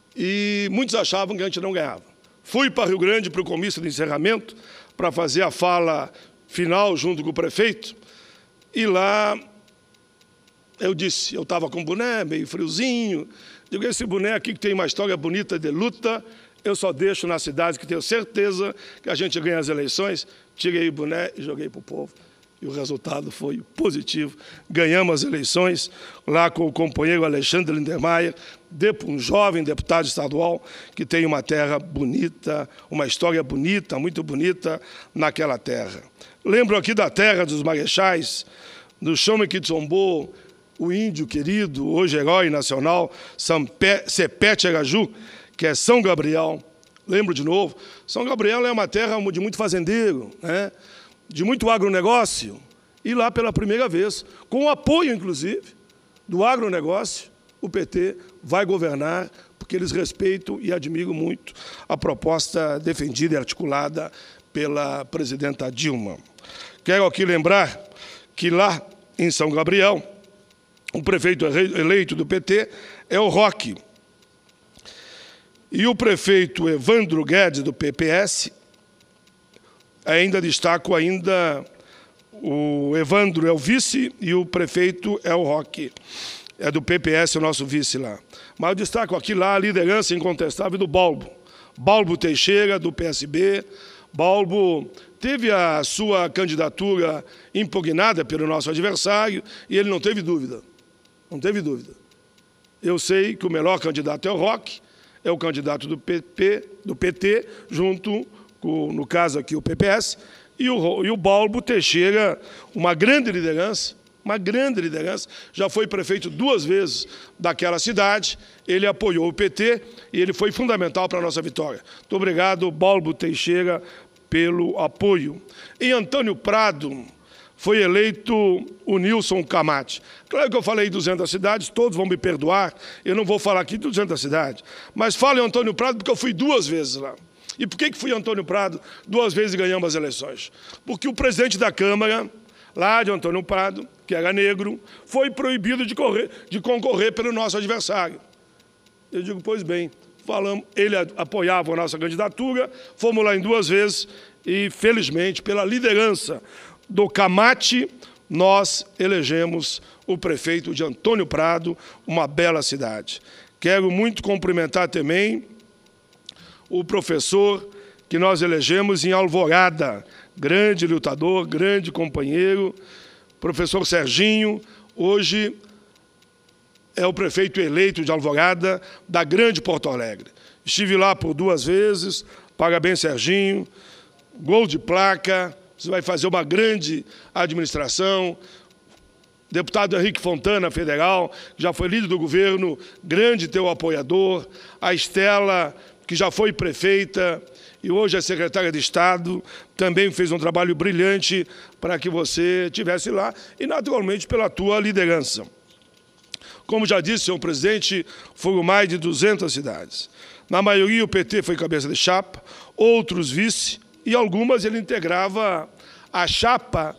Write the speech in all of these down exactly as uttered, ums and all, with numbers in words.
e muitos achavam que a gente não ganhava. Fui para Rio Grande para o comício de encerramento, para fazer a fala final junto com o prefeito, e lá eu disse, eu estava com boné, meio friozinho, digo, esse boné aqui que tem uma história bonita de luta, eu só deixo na cidade que tenho certeza que a gente ganha as eleições. Tirei o boné e joguei para o povo. E o resultado foi positivo. Ganhamos as eleições lá com o companheiro Alexandre Lindemeyer, um jovem deputado estadual que tem uma terra bonita, uma história bonita, muito bonita naquela terra. Lembro aqui da terra dos Marechais, do Chame Kitsombô, o índio querido, hoje herói nacional, Sepete Araju, que é São Gabriel. Lembro de novo, São Gabriel é uma terra de muito fazendeiro, né? De muito agronegócio, e lá pela primeira vez, com o apoio, inclusive, do agronegócio, o P T vai governar, porque eles respeitam e admiram muito a proposta defendida e articulada pela presidenta Dilma. Quero aqui lembrar que lá em São Gabriel, o prefeito eleito do P T é o Roque. E o prefeito Evandro Guedes, do P P S, ainda destaco ainda o Evandro é o vice e o prefeito é o Roque. É do P P S, o nosso vice lá. Mas eu destaco aqui lá a liderança incontestável do Balbo. Balbo Teixeira, do P S B. Balbo teve a sua candidatura impugnada pelo nosso adversário e ele não teve dúvida. Não teve dúvida. Eu sei que o melhor candidato é o Roque, é o candidato do P P, do P T, junto com, no caso aqui, o P P S, e o, e o Balbo Teixeira, uma grande liderança, uma grande liderança, já foi prefeito duas vezes daquela cidade, ele apoiou o P T e ele foi fundamental para a nossa vitória. Muito obrigado, Balbo Teixeira, pelo apoio. Em Antônio Prado, foi eleito o Nilson Camate. Claro que eu falei duzentas cidades, todos vão me perdoar, eu não vou falar aqui de duzentas cidades, mas falo em Antônio Prado porque eu fui duas vezes lá. E por que que fui em Antônio Prado duas vezes e ganhamos as eleições? Porque o presidente da Câmara, lá de Antônio Prado, que era negro, foi proibido de, correr, de concorrer pelo nosso adversário. Eu digo, pois bem, falamos, ele apoiava a nossa candidatura, fomos lá em duas vezes e, felizmente, pela liderança do Camate, nós elegemos o prefeito de Antônio Prado, uma bela cidade. Quero muito cumprimentar também o professor que nós elegemos em Alvorada, grande lutador, grande companheiro, professor Serginho, hoje é o prefeito eleito de Alvorada, da grande Porto Alegre. Estive lá por duas vezes, parabéns, Serginho, gol de placa, você vai fazer uma grande administração. Deputado Henrique Fontana, federal, que já foi líder do governo, grande teu apoiador. A Estela, que já foi prefeita e hoje é secretária de Estado, também fez um trabalho brilhante para que você estivesse lá e, naturalmente, pela tua liderança. Como já disse, senhor presidente, foram mais de duzentas cidades. Na maioria, o P T foi cabeça de chapa, outros vice, e algumas ele integrava a chapa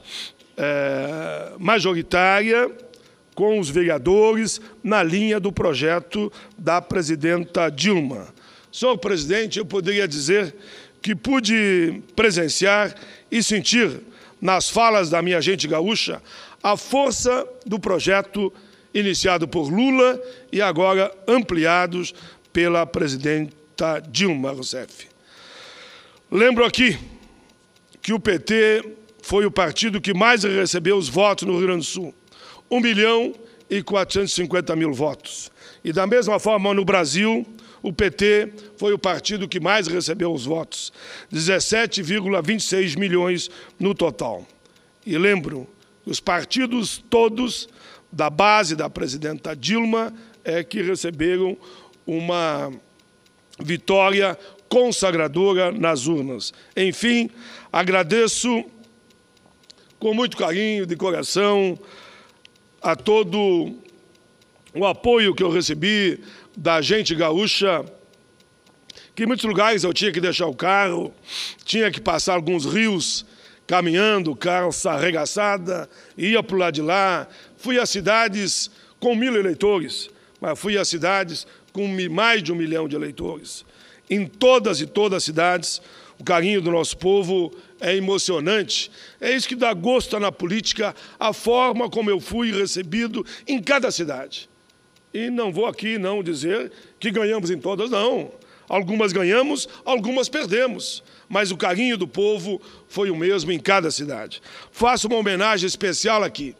é, majoritária com os vereadores na linha do projeto da presidenta Dilma. Senhor presidente, eu poderia dizer que pude presenciar e sentir nas falas da minha gente gaúcha a força do projeto iniciado por Lula e agora ampliados pela presidenta Dilma Rousseff. Lembro aqui que o P T foi o partido que mais recebeu os votos no Rio Grande do Sul, um milhão e quatrocentos e cinquenta mil votos. E da mesma forma no Brasil, o P T foi o partido que mais recebeu os votos, dezessete vírgula vinte e seis milhões no total. E lembro, os partidos todos da base da presidenta Dilma é que receberam uma vitória consagradora nas urnas. Enfim, agradeço com muito carinho, de coração, a todo o apoio que eu recebi da gente gaúcha, que em muitos lugares eu tinha que deixar o carro, tinha que passar alguns rios caminhando, calça arregaçada, ia para o lado de lá. Fui a cidades com mil eleitores, mas fui a cidades com mais de um milhão de eleitores. Em todas e todas as cidades, o carinho do nosso povo é emocionante. É isso que dá gosto na política, a forma como eu fui recebido em cada cidade. E não vou aqui não dizer que ganhamos em todas, não. Algumas ganhamos, algumas perdemos. Mas o carinho do povo foi o mesmo em cada cidade. Faço uma homenagem especial aqui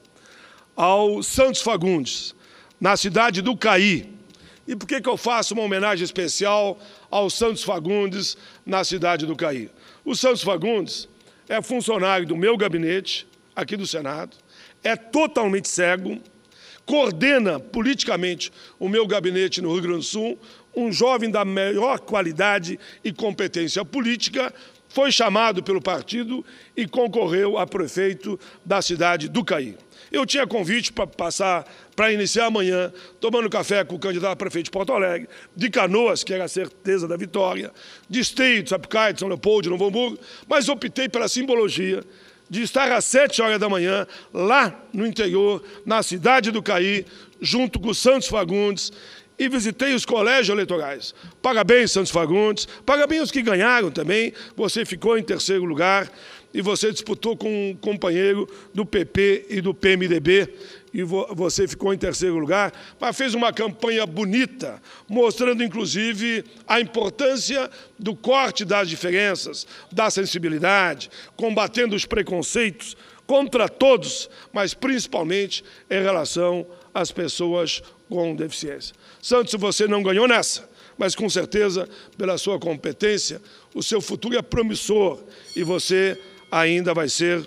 ao Santos Fagundes, na cidade do Caí. E por que que eu faço uma homenagem especial ao Santos Fagundes, na cidade do Caí? O Santos Fagundes é funcionário do meu gabinete, aqui do Senado, é totalmente cego, coordena politicamente o meu gabinete no Rio Grande do Sul, um jovem da melhor qualidade e competência política, foi chamado pelo partido e concorreu a prefeito da cidade do Caí. Eu tinha convite para passar, para iniciar amanhã, tomando café com o candidato a prefeito de Porto Alegre, de Canoas, que era a certeza da vitória, de Esteio, de Sapucaí, de São Leopoldo, de Novo Hamburgo, mas optei pela simbologia de estar às sete horas da manhã, lá no interior, na cidade do Caí, junto com o Santos Fagundes, e visitei os colégios eleitorais. Parabéns, Santos Fagundes, parabéns aos que ganharam também, você ficou em terceiro lugar, e você disputou com um companheiro do P P e do P M D B, e você ficou em terceiro lugar, mas fez uma campanha bonita, mostrando, inclusive, a importância do corte das diferenças, da sensibilidade, combatendo os preconceitos contra todos, mas principalmente em relação às pessoas com deficiência. Santos, você não ganhou nessa, mas com certeza, pela sua competência, o seu futuro é promissor e você ainda vai ser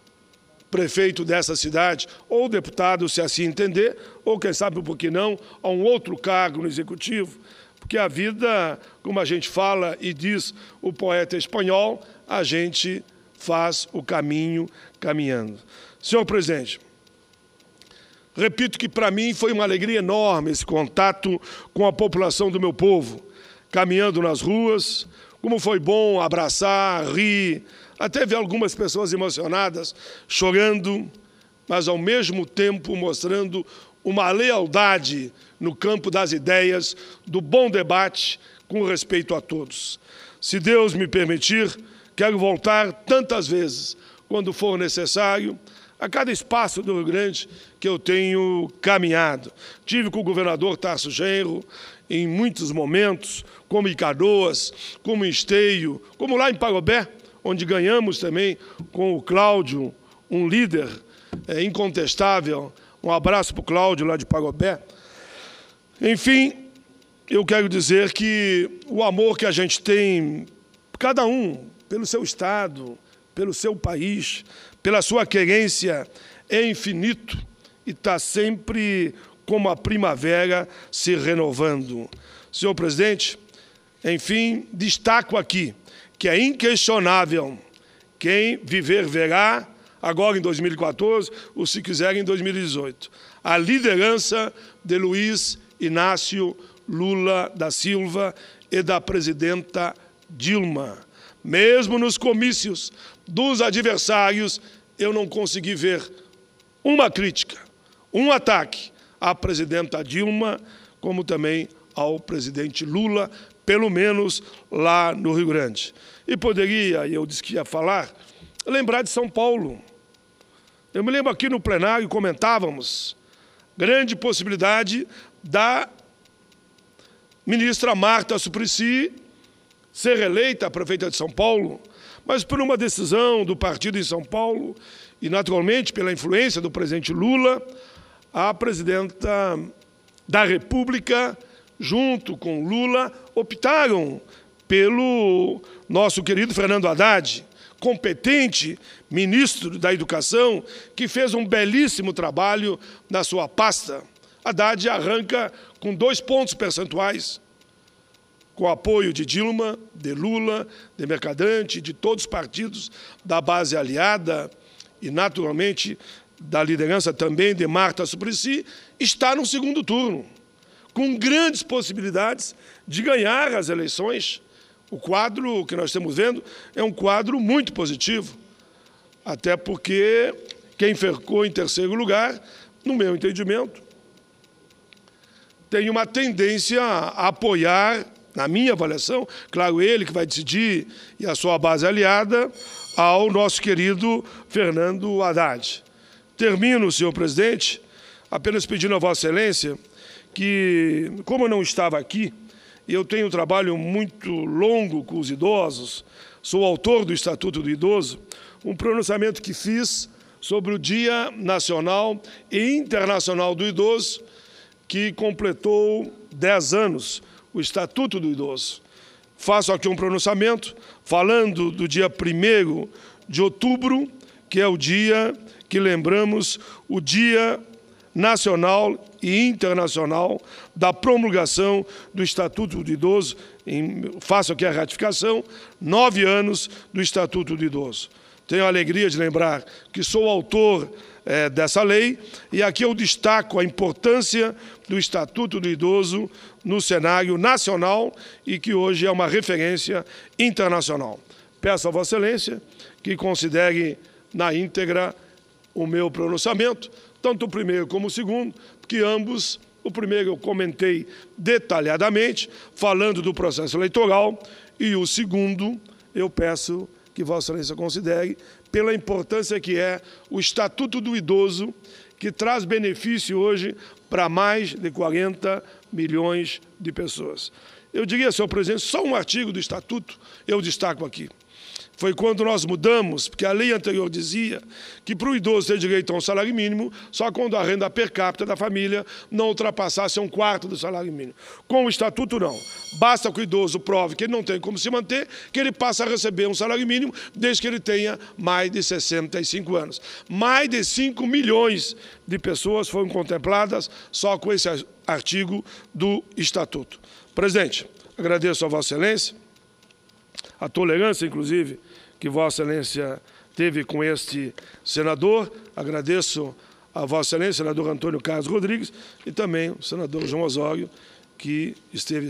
prefeito dessa cidade, ou deputado, se assim entender, ou, quem sabe, por que não, a um outro cargo no Executivo, porque a vida, como a gente fala e diz o poeta espanhol, a gente faz o caminho caminhando. Senhor presidente, repito que para mim foi uma alegria enorme esse contato com a população do meu povo, caminhando nas ruas, como foi bom abraçar, rir, até ver algumas pessoas emocionadas, chorando, mas ao mesmo tempo mostrando uma lealdade no campo das ideias, do bom debate, com respeito a todos. Se Deus me permitir, quero voltar tantas vezes, quando for necessário, a cada espaço do Rio Grande que eu tenho caminhado. Tive com o governador Tarso Genro em muitos momentos, como em Canoas, como em Esteio, como lá em Parobé, onde ganhamos também com o Cláudio, um líder é, incontestável. Um abraço para o Cláudio, lá de Parobé. Enfim, eu quero dizer que o amor que a gente tem, cada um, pelo seu estado, pelo seu país, pela sua querência, é infinito e está sempre como a primavera se renovando. Senhor presidente, enfim, destaco aqui que é inquestionável, quem viver verá, agora em dois mil e quatorze, ou se quiser em dois mil e dezoito, a liderança de Luiz Inácio Lula da Silva e da presidenta Dilma. Mesmo nos comícios dos adversários, eu não consegui ver uma crítica, um ataque à presidenta Dilma, como também ao presidente Lula, pelo menos lá no Rio Grande. E poderia, e eu disse que ia falar, lembrar de São Paulo. Eu me lembro aqui no plenário, comentávamos, grande possibilidade da ministra Marta Suplicy ser reeleita prefeita de São Paulo, mas por uma decisão do partido em São Paulo, e naturalmente pela influência do presidente Lula, a presidenta da República, junto com Lula, optaram pelo nosso querido Fernando Haddad, competente ministro da Educação, que fez um belíssimo trabalho na sua pasta. Haddad arranca com dois pontos percentuais, com o apoio de Dilma, de Lula, de Mercadante, de todos os partidos da base aliada e, naturalmente, da liderança também de Marta Suplicy, está no segundo turno, com grandes possibilidades de ganhar as eleições. O quadro que nós estamos vendo é um quadro muito positivo, até porque quem ficou em terceiro lugar, no meu entendimento, tem uma tendência a apoiar, na minha avaliação, claro, ele que vai decidir e a sua base aliada, ao nosso querido Fernando Haddad. Termino, senhor presidente, apenas pedindo a Vossa Excelência que, como eu não estava aqui, eu tenho um trabalho muito longo com os idosos, sou autor do Estatuto do Idoso, um pronunciamento que fiz sobre o Dia Nacional e Internacional do Idoso, que completou dez anos, o Estatuto do Idoso. Faço aqui um pronunciamento falando do dia primeiro de outubro, que é o dia que lembramos o Dia Nacional e Internacional da promulgação do Estatuto do Idoso. Em, faço aqui a ratificação, nove anos do Estatuto do Idoso. Tenho a alegria de lembrar que sou autor é, dessa lei e aqui eu destaco a importância do Estatuto do Idoso no cenário nacional e que hoje é uma referência internacional. Peço a Vossa Excelência que considere na íntegra o meu pronunciamento, tanto o primeiro como o segundo, porque ambos, o primeiro eu comentei detalhadamente, falando do processo eleitoral, e o segundo eu peço que Vossa Excelência considere pela importância que é o Estatuto do Idoso, que traz benefício hoje para mais de quarenta milhões de pessoas. Eu diria, senhor presidente, só um artigo do Estatuto eu destaco aqui. Foi quando nós mudamos, porque a lei anterior dizia que para o idoso ter direito a um salário mínimo, só quando a renda per capita da família não ultrapassasse um quarto do salário mínimo. Com o Estatuto, não. Basta que o idoso prove que ele não tem como se manter, que ele passa a receber um salário mínimo desde que ele tenha mais de sessenta e cinco anos. Mais de cinco milhões de pessoas foram contempladas só com esse artigo do Estatuto. Presidente, agradeço a Vossa Excelência, a tolerância, inclusive, que Vossa Excelência teve com este senador. Agradeço a Vossa Excelência, senador Antônio Carlos Rodrigues, e também o senador João Osório, que esteve...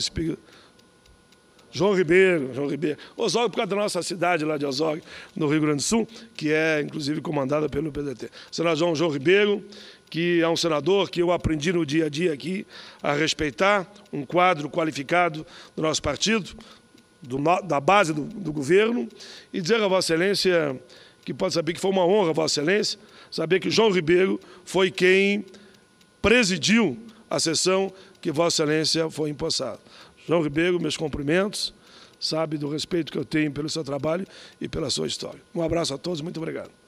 João Ribeiro, João Ribeiro. Osório por causa da nossa cidade lá de Osório, no Rio Grande do Sul, que é, inclusive, comandada pelo P D T. Senador João Ribeiro, que é um senador que eu aprendi no dia a dia aqui a respeitar, um quadro qualificado do nosso partido, Do, da base do, do governo, e dizer a Vossa Excelência que pode saber que foi uma honra, Vossa Excelência, saber que João Ribeiro foi quem presidiu a sessão que Vossa Excelência foi empossada. João Ribeiro, meus cumprimentos, sabe do respeito que eu tenho pelo seu trabalho e pela sua história. Um abraço a todos, muito obrigado.